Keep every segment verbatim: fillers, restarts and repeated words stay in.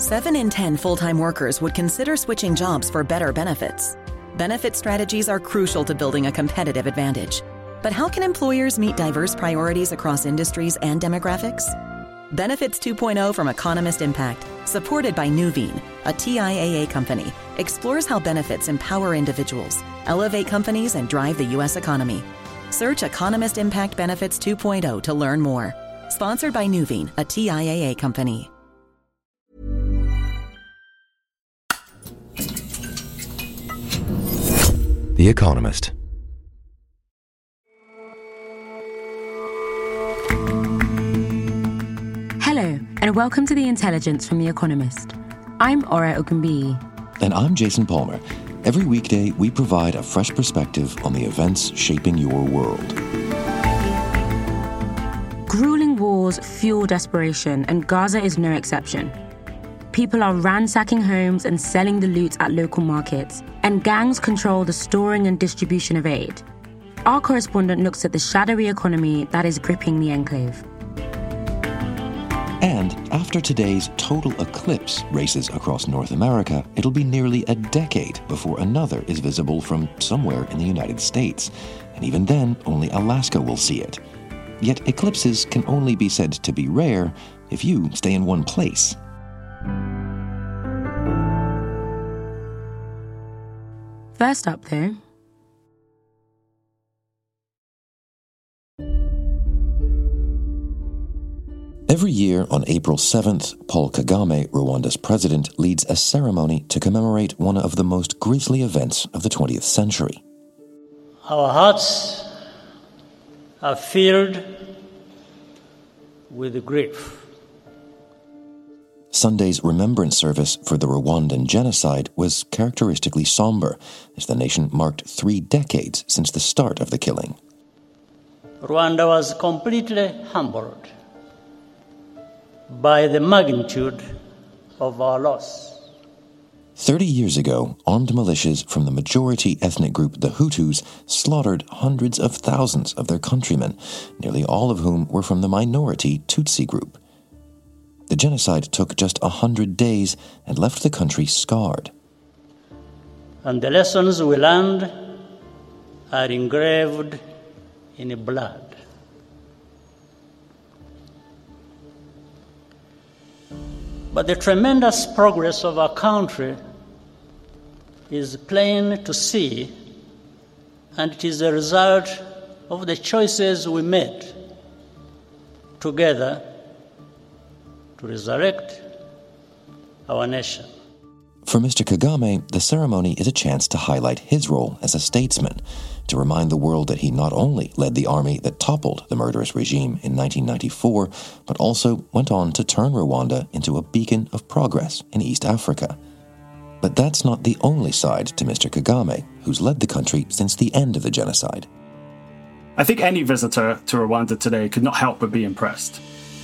Seven in ten full-time workers would consider switching jobs for better benefits. Benefit strategies are crucial to building a competitive advantage. But how can employers meet diverse priorities across industries and demographics? Benefits two point oh from Economist Impact, supported by Nuveen, a T I A A company, explores how benefits empower individuals, elevate companies, and drive the U S economy. Search Economist Impact Benefits two point oh to learn more. Sponsored by Nuveen, a T I A A company. The Economist. Hello, and welcome to The Intelligence from The Economist. I'm Ora Ogunbiyi. And I'm Jason Palmer. Every weekday, we provide a fresh perspective on the events shaping your world. Grueling wars fuel desperation, and Gaza is no exception. People are ransacking homes and selling the loot at local markets, and gangs control the storing and distribution of aid. Our correspondent looks at the shadowy economy that is gripping the enclave. And after today's total eclipse races across North America, it'll be nearly a decade before another is visible from somewhere in the United States. And even then, only Alaska will see it. Yet eclipses can only be said to be rare if you stay in one place. First up, though, every year on April seventh, Paul Kagame, Rwanda's president, leads a ceremony to commemorate one of the most grisly events of the twentieth century. Our hearts are filled with grief. Sunday's remembrance service for the Rwandan genocide was characteristically somber, as the nation marked three decades since the start of the killing. Rwanda was completely humbled by the magnitude of our loss. Thirty years ago, armed militias from the majority ethnic group the Hutus slaughtered hundreds of thousands of their countrymen, nearly all of whom were from the minority Tutsi group. The genocide took just a hundred days and left the country scarred. And the lessons we learned are engraved in blood. But the tremendous progress of our country is plain to see, and it is a result of the choices we made together to resurrect our nation. For Mister Kagame, the ceremony is a chance to highlight his role as a statesman, to remind the world that he not only led the army that toppled the murderous regime in nineteen ninety-four, but also went on to turn Rwanda into a beacon of progress in East Africa. But that's not the only side to Mister Kagame, who's led the country since the end of the genocide. I think any visitor to Rwanda today could not help but be impressed.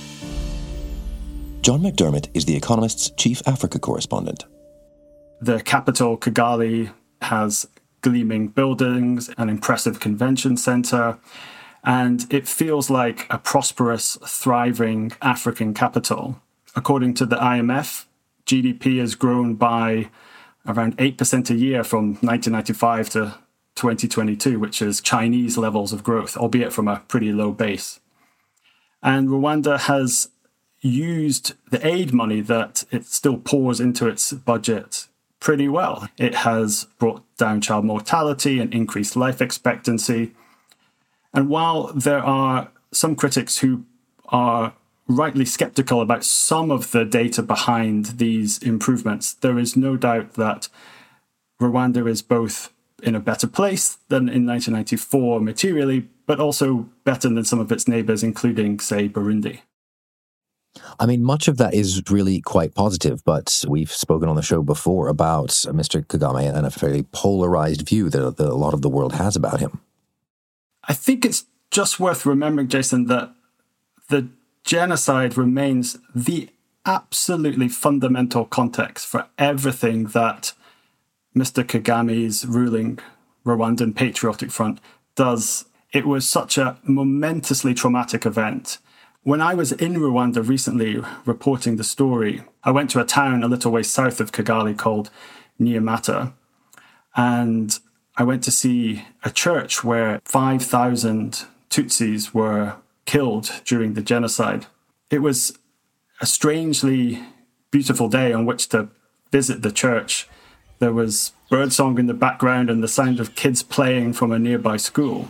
John McDermott is The Economist's chief Africa correspondent. The capital, Kigali, has gleaming buildings, an impressive convention centre, and it feels like a prosperous, thriving African capital. According to the I M F, G D P has grown by around eight percent a year from nineteen ninety-five to twenty twenty-two, which is Chinese levels of growth, albeit from a pretty low base. And Rwanda has used the aid money that it still pours into its budget pretty well. It has brought down child mortality and increased life expectancy. And while there are some critics who are rightly skeptical about some of the data behind these improvements, there is no doubt that Rwanda is both in a better place than in nineteen ninety-four materially, but also better than some of its neighbours, including, say, Burundi. I mean, much of that is really quite positive, but we've spoken on the show before about Mister Kagame and a fairly polarized view that, that a lot of the world has about him. I think it's just worth remembering, Jason, that the genocide remains the absolutely fundamental context for everything that Mister Kagame's ruling Rwandan Patriotic Front does. It was such a momentously traumatic event. When I was in Rwanda recently reporting the story, I went to a town a little way south of Kigali called Nyamata, and I went to see a church where five thousand Tutsis were killed during the genocide. It was a strangely beautiful day on which to visit the church. There was birdsong in the background and the sound of kids playing from a nearby school.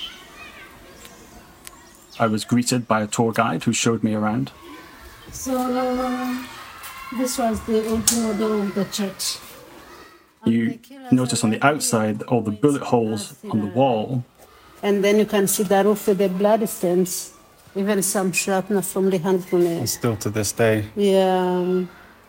I was greeted by a tour guide who showed me around. So uh, this was the old model of the church. You notice on the outside all the bullet holes on the wall. And then you can see the roof with the blood stains, even some shrapnel from the hand grenade. Still to this day. Yeah.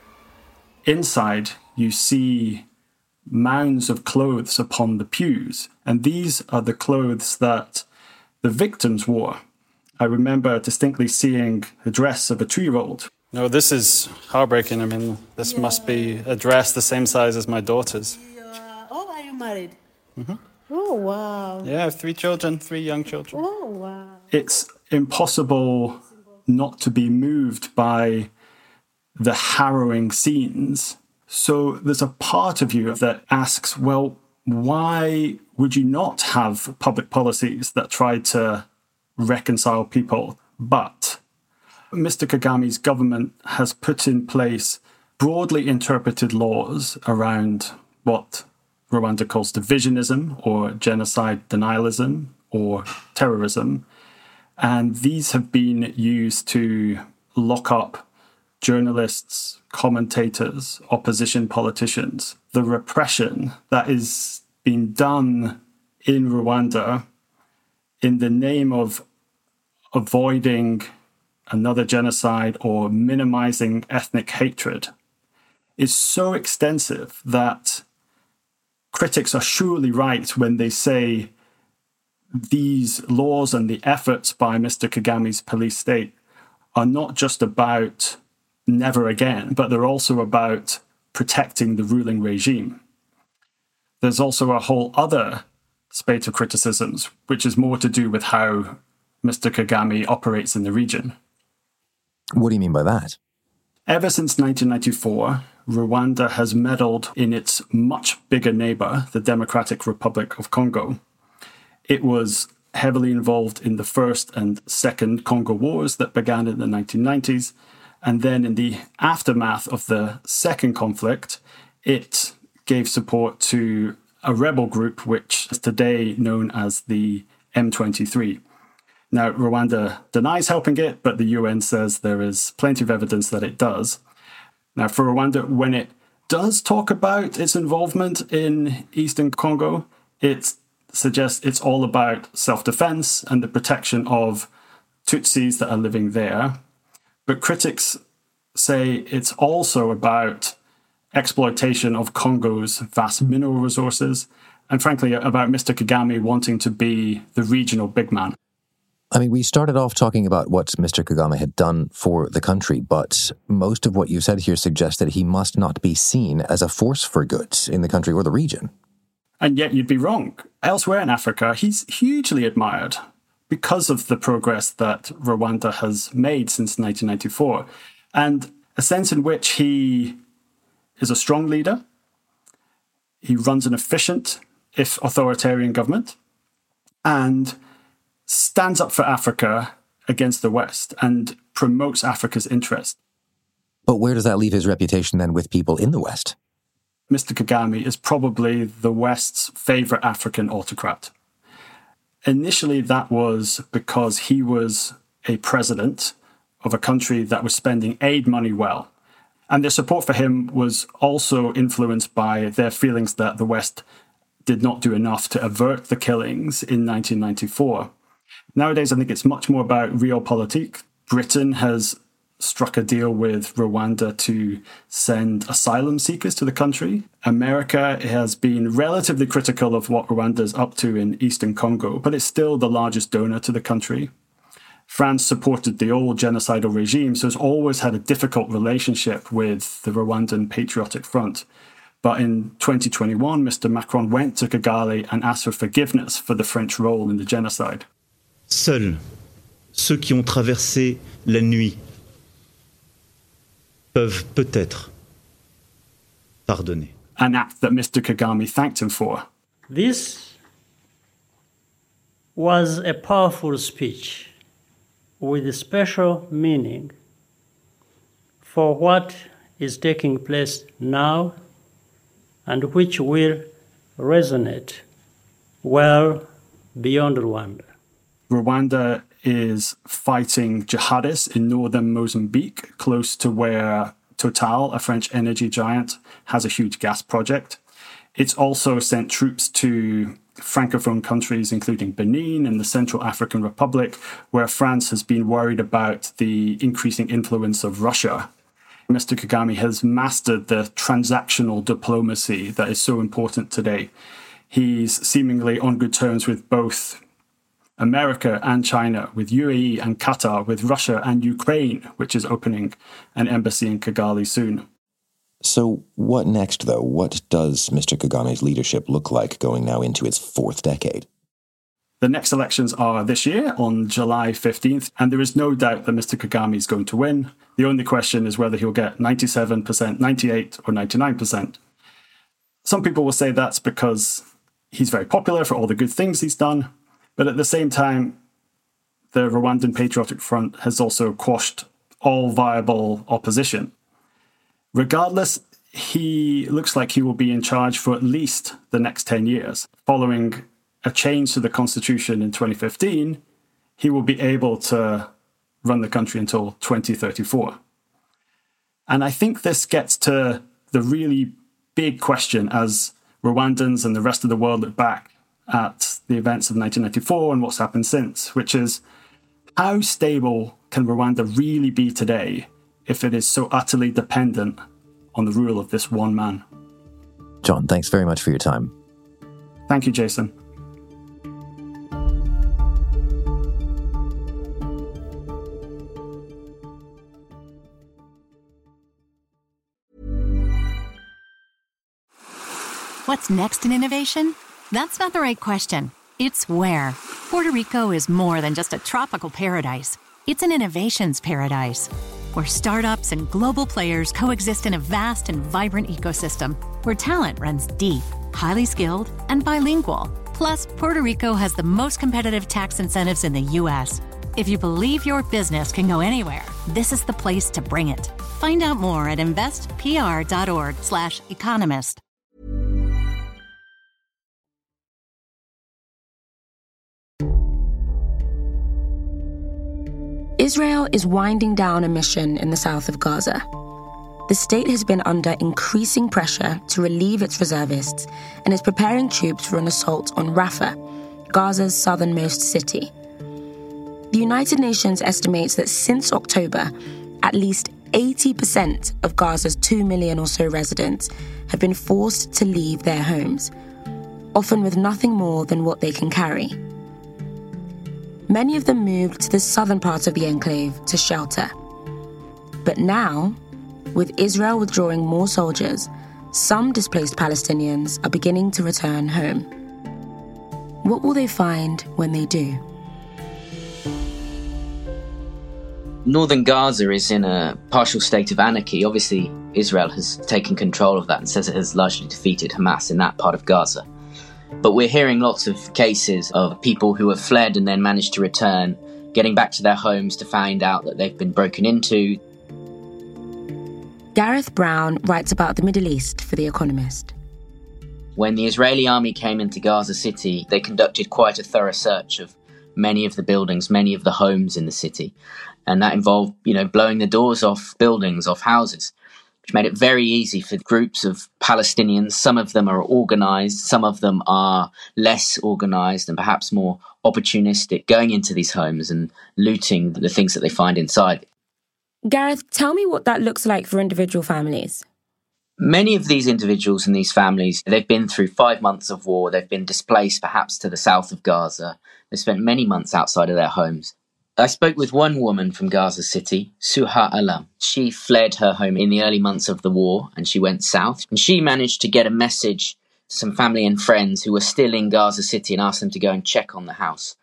Inside, you see mounds of clothes upon the pews, and these are the clothes that the victims wore. I remember distinctly seeing the dress of a two-year-old. No, this is heartbreaking. I mean, this yeah. must be a dress the same size as my daughter's. Yeah. Oh, are you married? Mm-hmm. Oh, wow. Yeah, I have three children, three young children. Oh, wow. It's impossible not to be moved by the harrowing scenes. So there's a part of you that asks, well, why would you not have public policies that try to reconcile people? But Mister Kagame's government has put in place broadly interpreted laws around what Rwanda calls divisionism or genocide denialism or terrorism. And these have been used to lock up journalists, commentators, opposition politicians. The repression that is being done in Rwanda in the name of avoiding another genocide or minimizing ethnic hatred is so extensive that critics are surely right when they say these laws and the efforts by Mister Kagame's police state are not just about never again, but they're also about protecting the ruling regime. There's also a whole other spate of criticisms, which is more to do with how Mister Kagame operates in the region. What do you mean by that? Ever since nineteen ninety-four, Rwanda has meddled in its much bigger neighbour, the Democratic Republic of Congo. It was heavily involved in the First and Second Congo Wars that began in the nineteen nineties, and then in the aftermath of the second conflict, it gave support to a rebel group which is today known as the M twenty-three. Now, Rwanda denies helping it, but the U N says there is plenty of evidence that it does. Now, for Rwanda, when it does talk about its involvement in Eastern Congo, it suggests it's all about self-defense and the protection of Tutsis that are living there. But critics say it's also about exploitation of Congo's vast mineral resources, and frankly, about Mister Kagame wanting to be the regional big man. I mean, we started off talking about what Mister Kagame had done for the country, but most of what you said here suggests that he must not be seen as a force for good in the country or the region. And yet you'd be wrong. Elsewhere in Africa, he's hugely admired because of the progress that Rwanda has made since nineteen ninety-four, and a sense in which he is a strong leader. He runs an efficient, if authoritarian, government, and stands up for Africa against the West and promotes Africa's interest. But where does that leave his reputation then with people in the West? Mister Kagame is probably the West's favourite African autocrat. Initially, that was because he was a president of a country that was spending aid money well. And their support for him was also influenced by their feelings that the West did not do enough to avert the killings in nineteen ninety-four. Nowadays, I think it's much more about realpolitik. Britain has struck a deal with Rwanda to send asylum seekers to the country. America has been relatively critical of what Rwanda is up to in Eastern Congo, but it's still the largest donor to the country. France supported the old genocidal regime, so it's always had a difficult relationship with the Rwandan Patriotic Front. But in twenty twenty-one, Mister Macron went to Kigali and asked for forgiveness for the French role in the genocide. Seul ceux qui ont traversé la nuit peuvent peut-être pardonner. An act that Mister Kagame thanked him for. This was a powerful speech with a special meaning for what is taking place now and which will resonate well beyond Rwanda. Rwanda is fighting jihadists in northern Mozambique, close to where Total, a French energy giant, has a huge gas project. It's also sent troops to Francophone countries, including Benin and the Central African Republic, where France has been worried about the increasing influence of Russia. Mister Kagame has mastered the transactional diplomacy that is so important today. He's seemingly on good terms with both America and China, with U A E and Qatar, with Russia and Ukraine, which is opening an embassy in Kigali soon. So what next, though? What does Mister Kagame's leadership look like going now into its fourth decade? The next elections are this year on July fifteenth, and there is no doubt that Mister Kagame is going to win. The only question is whether he'll get ninety-seven percent, ninety-eight percent, or ninety-nine percent. Some people will say that's because he's very popular for all the good things he's done, but at the same time, the Rwandan Patriotic Front has also quashed all viable opposition. Regardless, he looks like he will be in charge for at least the next ten years. Following a change to the constitution in twenty fifteen, he will be able to run the country until twenty thirty-four. And I think this gets to the really big question as Rwandans and the rest of the world look back at the events of nineteen ninety-four and what's happened since, which is, how stable can Rwanda really be today if it is so utterly dependent on the rule of this one man? John, thanks very much for your time. Thank you, Jason. What's next in innovation? That's not the right question. It's where. Puerto Rico is more than just a tropical paradise. It's an innovations paradise, where startups and global players coexist in a vast and vibrant ecosystem, where talent runs deep, highly skilled, and bilingual. Plus, Puerto Rico has the most competitive tax incentives in the U S. If you believe your business can go anywhere, this is the place to bring it. Find out more at investpr.org slash economist. Israel is winding down a mission in the south of Gaza. The state has been under increasing pressure to relieve its reservists and is preparing troops for an assault on Rafah, Gaza's southernmost city. The United Nations estimates that since October, at least eighty percent of Gaza's two million or so residents have been forced to leave their homes, often with nothing more than what they can carry. Many of them moved to the southern part of the enclave to shelter. But now, with Israel withdrawing more soldiers, some displaced Palestinians are beginning to return home. What will they find when they do? Northern Gaza is in a partial state of anarchy. Obviously, Israel has taken control of that and says it has largely defeated Hamas in that part of Gaza. But we're hearing lots of cases of people who have fled and then managed to return, getting back to their homes to find out that they've been broken into. Gareth Brown writes about the Middle East for The Economist. When the Israeli army came into Gaza City, they conducted quite a thorough search of many of the buildings, many of the homes in the city. And that involved, you know, blowing the doors off buildings, off houses, which made it very easy for groups of Palestinians. Some of them are organised, some of them are less organised and perhaps more opportunistic, going into these homes and looting the things that they find inside. Gareth, tell me what that looks like for individual families. Many of these individuals and these families, they've been through five months of war. They've been displaced perhaps to the south of Gaza. They've spent many months outside of their homes. I spoke with one woman from Gaza City, Suha Alam. She fled her home in the early months of the war and she went south. And she managed to get a message to some family and friends who were still in Gaza City and asked them to go and check on the house.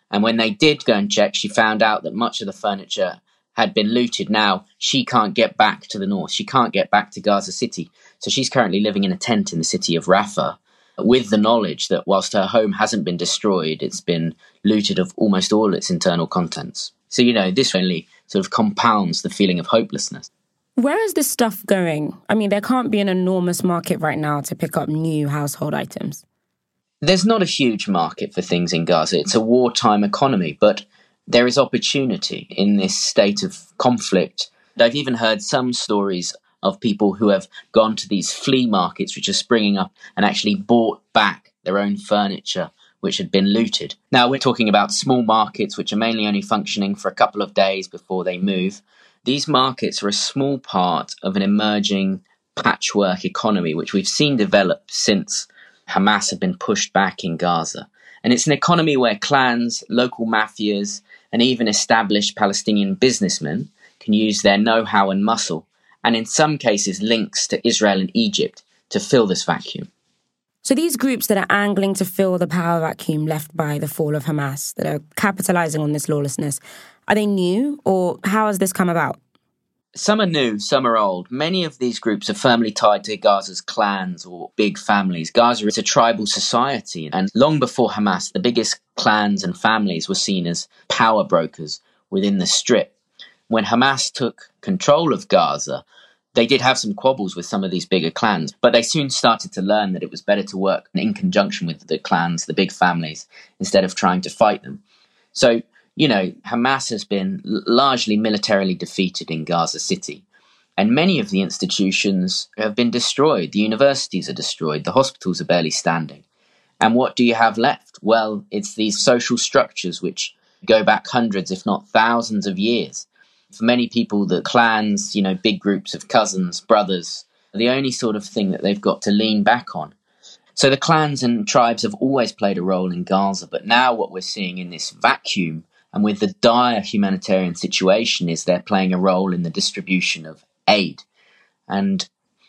And when they did go and check, she found out that much of the furniture had been looted. Now, she can't get back to the north. She can't get back to Gaza City. So she's currently living in a tent in the city of Rafah with the knowledge that whilst her home hasn't been destroyed, it's been looted of almost all its internal contents. So, you know, this only sort of compounds the feeling of hopelessness. Where is this stuff going? I mean, there can't be an enormous market right now to pick up new household items. There's not a huge market for things in Gaza. It's a wartime economy, but there is opportunity in this state of conflict. I've even heard some stories of people who have gone to these flea markets, which are springing up, and actually bought back their own furniture, which had been looted. Now, we're talking about small markets, which are mainly only functioning for a couple of days before they move. These markets are a small part of an emerging patchwork economy, which we've seen develop since Hamas have been pushed back in Gaza. And it's an economy where clans, local mafias, and even established Palestinian businessmen can use their know-how and muscle, and in some cases links to Israel and Egypt, to fill this vacuum. So these groups that are angling to fill the power vacuum left by the fall of Hamas, that are capitalizing on this lawlessness, are they new, or how has this come about? Some are new, some are old. Many of these groups are firmly tied to Gaza's clans or big families. Gaza is a tribal society, and long before Hamas, the biggest clans and families were seen as power brokers within the Strip. When Hamas took control of Gaza, they did have some quabbles with some of these bigger clans, but they soon started to learn that it was better to work in conjunction with the clans, the big families, instead of trying to fight them. So, you know, Hamas has been largely militarily defeated in Gaza City, and many of the institutions have been destroyed. The universities are destroyed, the hospitals are barely standing. And what do you have left? Well, it's these social structures which go back hundreds, if not thousands of years. For many people, the clans, you know, big groups of cousins, brothers, are the only sort of thing that they've got to lean back on. So the clans and tribes have always played a role in Gaza, but now what we're seeing in this vacuum and with the dire humanitarian situation is they're playing a role in the distribution of aid. And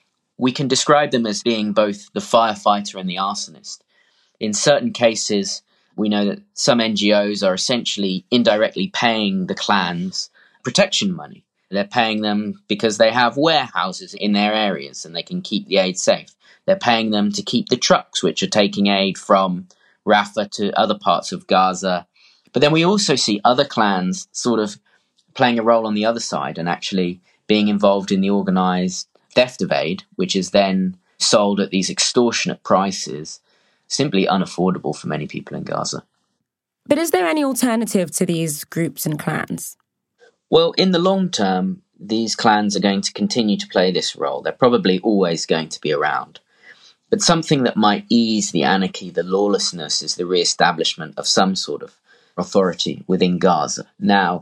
we can describe them as being both the firefighter and the arsonist. In certain cases, we know that some N G Os are essentially indirectly paying the clans protection money. They're paying them because they have warehouses in their areas and they can keep the aid safe. They're paying them to keep the trucks which are taking aid from Rafah to other parts of Gaza. But then we also see other clans sort of playing a role on the other side and actually being involved in the organised theft of aid, which is then sold at these extortionate prices, simply unaffordable for many people in Gaza. But is there any alternative to these groups and clans? Well, in the long term, these clans are going to continue to play this role. They're probably always going to be around. But something that might ease the anarchy, the lawlessness, is the re-establishment of some sort of authority within Gaza. Now,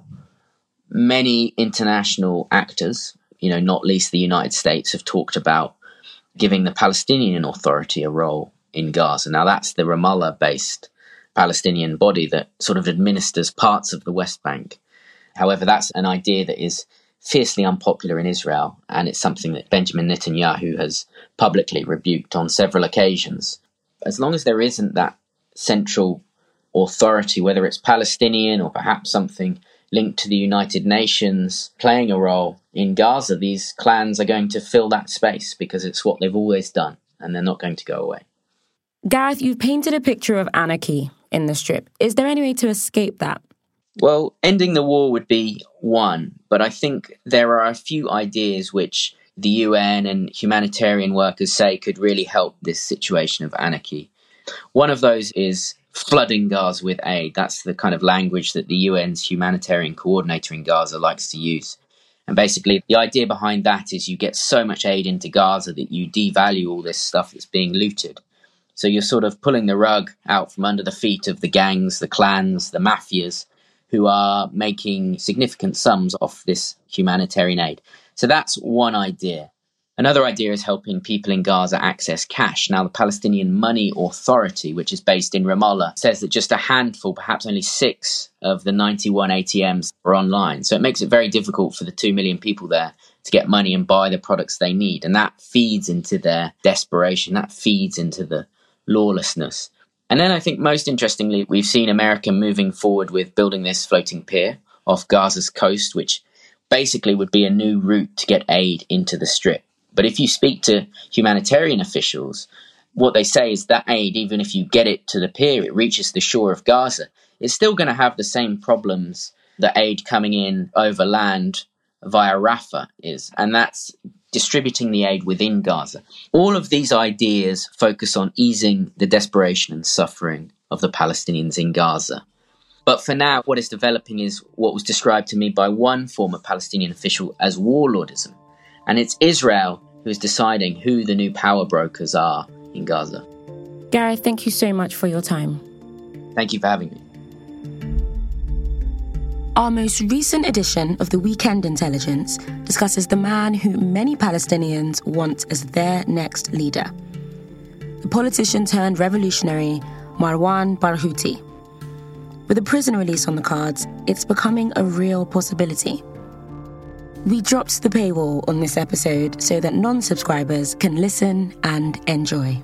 many international actors, you know, not least the United States, have talked about giving the Palestinian Authority a role in Gaza. Now, that's the Ramallah-based Palestinian body that sort of administers parts of the West Bank. However, that's an idea that is fiercely unpopular in Israel, and it's something that Benjamin Netanyahu has publicly rebuked on several occasions. As long as there isn't that central authority, whether it's Palestinian or perhaps something linked to the United Nations playing a role in Gaza, these clans are going to fill that space because it's what they've always done, and they're not going to go away. Gareth, you've painted a picture of anarchy in the Strip. Is there any way to escape that? Well, ending the war would be one, but I think there are a few ideas which the U N and humanitarian workers say could really help this situation of anarchy. One of those is flooding Gaza with aid. That's the kind of language that the U N's humanitarian coordinator in Gaza likes to use. And basically, the idea behind that is you get so much aid into Gaza that you devalue all this stuff that's being looted. So you're sort of pulling the rug out from under the feet of the gangs, the clans, the mafias, who are making significant sums off this humanitarian aid. So that's one idea. Another idea is helping people in Gaza access cash. Now, the Palestinian Money Authority, which is based in Ramallah, says that just a handful, perhaps only six of the ninety-one A T Ms are online. So it makes it very difficult for the two million people there to get money and buy the products they need. And that feeds into their desperation. That feeds into the lawlessness. And then I think most interestingly, we've seen America moving forward with building this floating pier off Gaza's coast, which basically would be a new route to get aid into the Strip. But if you speak to humanitarian officials, what they say is that aid, even if you get it to the pier, it reaches the shore of Gaza, it's still going to have the same problems that aid coming in over land via Rafah is, and that's distributing the aid within Gaza. All of these ideas focus on easing the desperation and suffering of the Palestinians in Gaza. But for now, what is developing is what was described to me by one former Palestinian official as warlordism. And it's Israel who is deciding who the new power brokers are in Gaza. Gareth, thank you so much for your time. Thank you for having me. Our most recent edition of the Weekend Intelligence discusses the man who many Palestinians want as their next leader. The politician turned revolutionary Marwan Barghouti. With a prison release on the cards, it's becoming a real possibility. We dropped the paywall on this episode so that non-subscribers can listen and enjoy.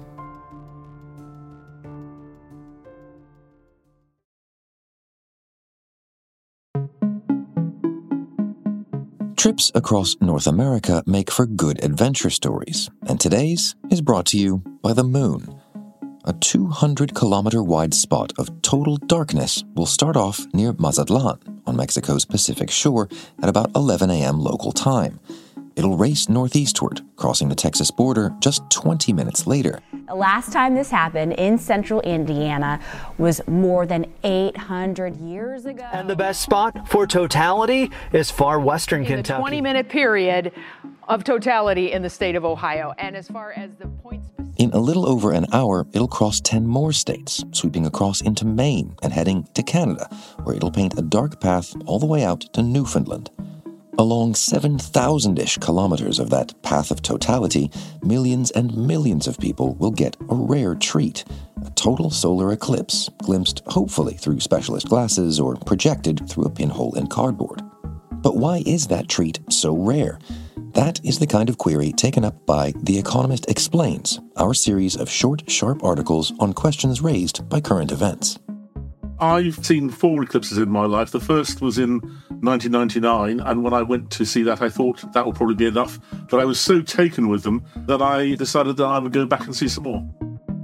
Trips across North America make for good adventure stories, and today's is brought to you by the Moon. A two hundred kilometer wide spot of total darkness will start off near Mazatlan on Mexico's Pacific shore at about eleven a.m. local time. It'll race northeastward, crossing the Texas border just twenty minutes later. The last time this happened in central Indiana was more than eight hundred years ago. And the best spot for totality is far western in Kentucky. In a twenty-minute period of totality in the state of Ohio. And as far as the points... In a little over an hour, it'll cross ten more states, sweeping across into Maine and heading to Canada, where it'll paint a dark path all the way out to Newfoundland. Along seven thousand-ish kilometers of that path of totality, millions and millions of people will get a rare treat, a total solar eclipse, glimpsed hopefully through specialist glasses or projected through a pinhole in cardboard. But why is that treat so rare? That is the kind of query taken up by The Economist Explains, our series of short, sharp articles on questions raised by current events. I've seen four eclipses in my life. The first was in nineteen ninety-nine, and when I went to see that, I thought that would probably be enough. But I was so taken with them that I decided that I would go back and see some more.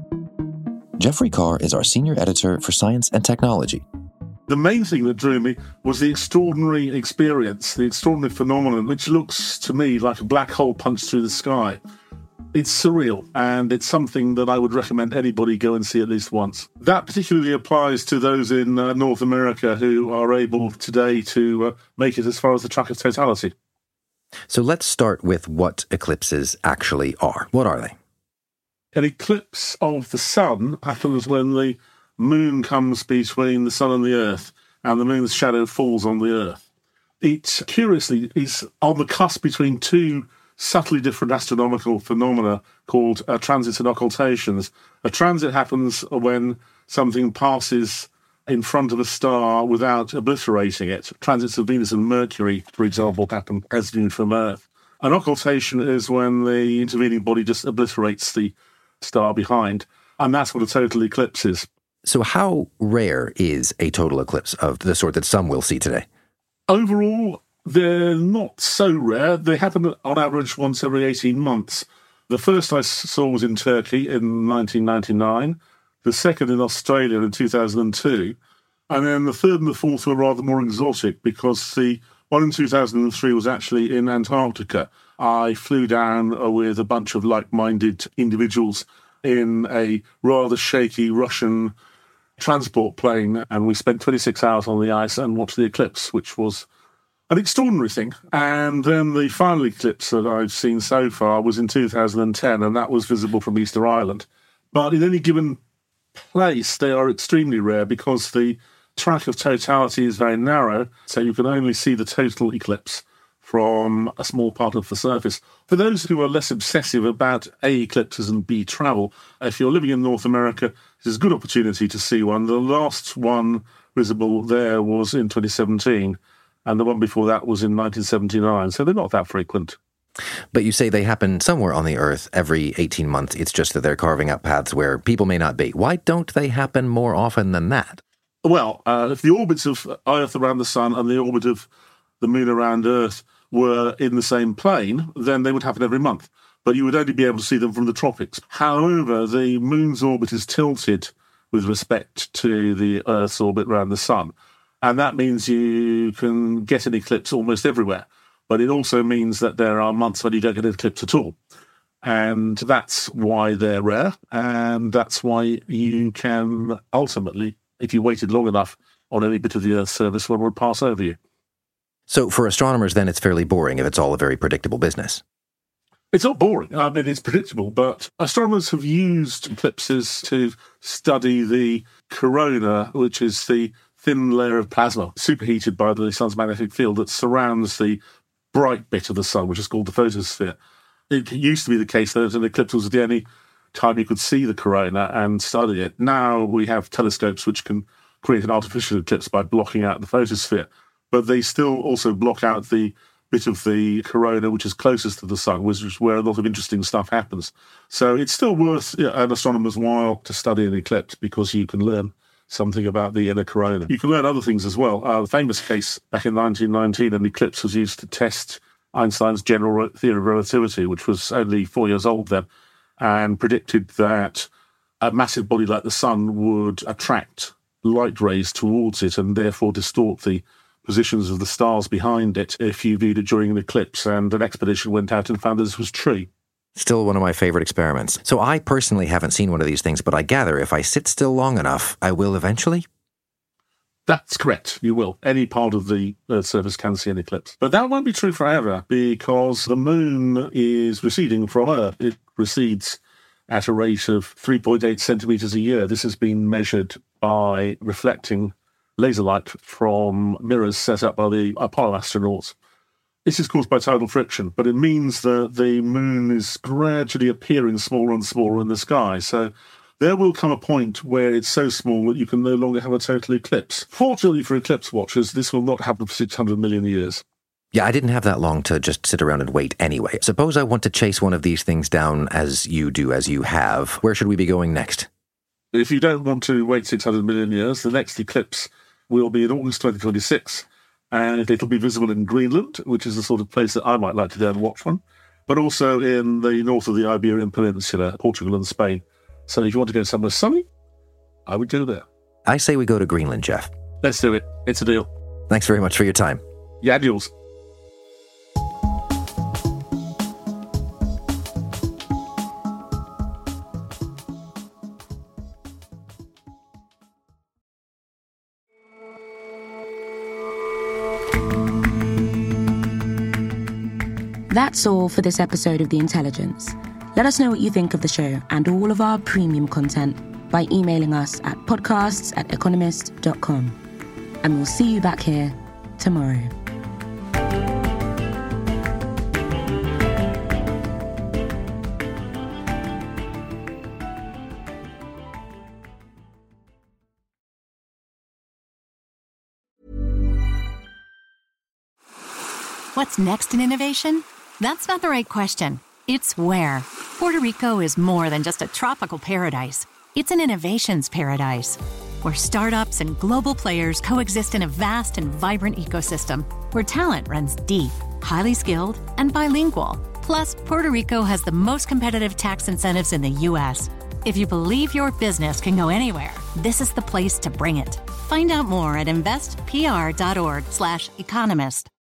Jeffrey Carr is our senior editor for Science and Technology. The main thing that drew me was the extraordinary experience, the extraordinary phenomenon, which looks to me like a black hole punched through the sky. It's surreal, and it's something that I would recommend anybody go and see at least once. That particularly applies to those in uh, North America who are able today to uh, make it as far as the track of totality. So let's start with what eclipses actually are. What are they? An eclipse of the sun happens when the moon comes between the sun and the earth, and the moon's shadow falls on the earth. It, curiously, is on the cusp between two subtly different astronomical phenomena called uh, transits and occultations. A transit happens when something passes in front of a star without obliterating it. Transits of Venus and Mercury, for example, happen as viewed from Earth. An occultation is when the intervening body just obliterates the star behind, and that's what a total eclipse is. So how rare is a total eclipse of the sort that some will see today? Overall, they're not so rare. They happen on average once every eighteen months. The first I saw was in Turkey in nineteen ninety-nine, the second in Australia in two thousand two, and then the third and the fourth were rather more exotic because the one in two thousand three was actually in Antarctica. I flew down with a bunch of like-minded individuals in a rather shaky Russian transport plane, and we spent twenty-six hours on the ice and watched the eclipse, which was an extraordinary thing. And then the final eclipse that I've seen so far was in two thousand ten, and that was visible from Easter Island. But in any given place, they are extremely rare because the track of totality is very narrow, so you can only see the total eclipse from a small part of the surface. For those who are less obsessive about A, eclipses and B, travel, if you're living in North America, it's a good opportunity to see one. The last one visible there was in twenty seventeen, and the one before that was in nineteen seventy-nine, so they're not that frequent. But you say they happen somewhere on the Earth every eighteen months. It's just that they're carving out paths where people may not be. Why don't they happen more often than that? Well, uh, if the orbits of Earth around the Sun and the orbit of the Moon around Earth were in the same plane, then they would happen every month. But you would only be able to see them from the tropics. However, the Moon's orbit is tilted with respect to the Earth's orbit around the Sun. And that means you can get an eclipse almost everywhere. But it also means that there are months when you don't get an eclipse at all. And that's why they're rare. And that's why you can ultimately, if you waited long enough on any bit of the Earth's surface, one would pass over you. So for astronomers, then it's fairly boring if it's all a very predictable business. It's not boring. I mean, it's predictable, but astronomers have used eclipses to study the corona, which is the thin layer of plasma superheated by the sun's magnetic field that surrounds the bright bit of the sun, which is called the photosphere. It used to be the case that an eclipse was the only time you could see the corona and study it. Now we have telescopes which can create an artificial eclipse by blocking out the photosphere, but they still also block out the bit of the corona which is closest to the sun, which is where a lot of interesting stuff happens. So it's still worth you know, an astronomer's while to study an eclipse because you can learn something about the inner corona. You can learn other things as well. Uh, the famous case back in nineteen nineteen, an eclipse was used to test Einstein's general theory of relativity, which was only four years old then, and predicted that a massive body like the sun would attract light rays towards it and therefore distort the positions of the stars behind it if you viewed it during an eclipse. And an expedition went out and found that this was true. Still one of my favorite experiments. So I personally haven't seen one of these things, but I gather if I sit still long enough, I will eventually? That's correct. You will. Any part of the Earth's surface can see an eclipse. But that won't be true forever because the moon is receding from Earth. It recedes at a rate of three point eight centimetres a year. This has been measured by reflecting laser light from mirrors set up by the Apollo astronauts. This is caused by tidal friction, but it means that the moon is gradually appearing smaller and smaller in the sky. So there will come a point where it's so small that you can no longer have a total eclipse. Fortunately for eclipse watchers, this will not happen for six hundred million years. Yeah, I didn't have that long to just sit around and wait anyway. Suppose I want to chase one of these things down as you do, as you have. Where should we be going next? If you don't want to wait six hundred million years, the next eclipse will be in August twenty twenty-six. And it'll be visible in Greenland, which is the sort of place that I might like to go and watch one, but also in the north of the Iberian Peninsula, Portugal and Spain. So if you want to go somewhere sunny, I would go there. I say we go to Greenland, Jeff. Let's do it. It's a deal. Thanks very much for your time. Yeah, deals. That's all for this episode of The Intelligence. Let us know what you think of the show and all of our premium content by emailing us at podcasts at economist dot com. And we'll see you back here tomorrow. What's next in innovation? That's not the right question. It's where. Puerto Rico is more than just a tropical paradise. It's an innovations paradise, where startups and global players coexist in a vast and vibrant ecosystem, where talent runs deep, highly skilled, and bilingual. Plus, Puerto Rico has the most competitive tax incentives in the U S. If you believe your business can go anywhere, this is the place to bring it. Find out more at investpr.org slash economist.